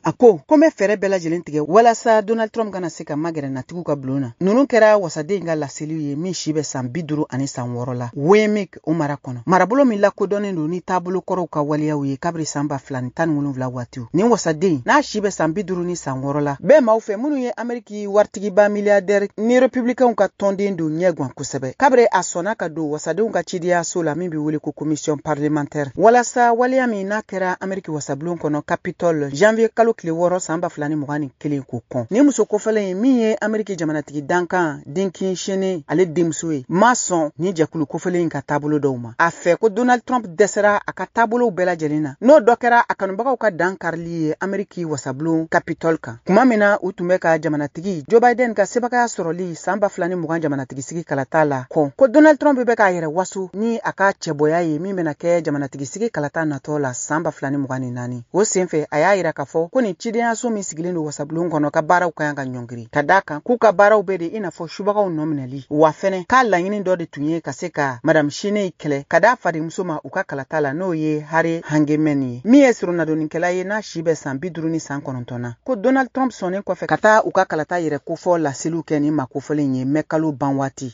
a ko n bɛ fɛɛrɛ bɛɛ lajɛlen tigɛ walasa Donald Trump kana se ka magɛrɛ natigiw ka bulon na. Ninnu kɛra wasaden ka laseliw ye min si bɛ san 56 la Wyoming o mara kɔnɔ. Marabolo min lakodɔnnen don ni taabolo kɔrɔw ka waleyaw ye kabiri san 2017 waatiw. Nin wasaden n'a si bɛ san 56 la bɛɛ maaw fɛ minnu ye Ameriki waritigiba miliardɛri ni républicains ka tɔnden don ɲɛguwan kosɛbɛ. Kabiri a sɔnna ka don wasadenw ka cidiyaso la min bɛ wele ko commission parlementaire walasa waleya min n'a kɛra Ameriki wasabulon kɔnɔ Capitole janvier kalo tile 6 san 2021 ko kɔn. Ni muso kofɔlen ye min ye Ameriki jamanatigi dankan Dinkin Cheney ale denmuso ye ma sɔn ni jɛkulu kofɔlen ka taabolo dɔw ma. A fɛ ko Donald Trump dɛsɛra a ka taabolow bɛɛ lajɛlen na. N'o dɔ kɛra a kanubagaw ka dan karili ye Ameriki wasabulon Capitole kan. Kuma min na u tun bɛ ka jamanatigi Joe Biden ka sebagaya sɔrɔli san 2020 jamanatigisi kalata la kɔn ko Donald Trump bɛ k'a yɛrɛ waso ni a ka cɛbɔya ye min bɛna kɛ jamanatigisi kalata natɔ la san 2024. O senfɛ a y'a yira k'a fɔ ko nin cidenyaso min sigilen don wasabulon kɔnɔ ka baaraw ka kan ka ɲɔngiri ka d'a kan k'u ka baaraw bɛ de i n'a fɔ subagaw nɔ minɛli wa fɛnɛ k'a laɲini dɔ de tun ye ka se ka Madame Cheney kɛlɛ ka d'a fadenmuso ma u ka kalata la n'o ye Harry Hangeman ye min ye surunadonnikɛla ye n'a si bɛ san 59 na. Ko Donald Trump sɔnnen kɔfɛ ka taa u ka kalata yɛrɛ kofɔ laseliw kɛ ni ma kofɔlen ye mɛ kalo ban waati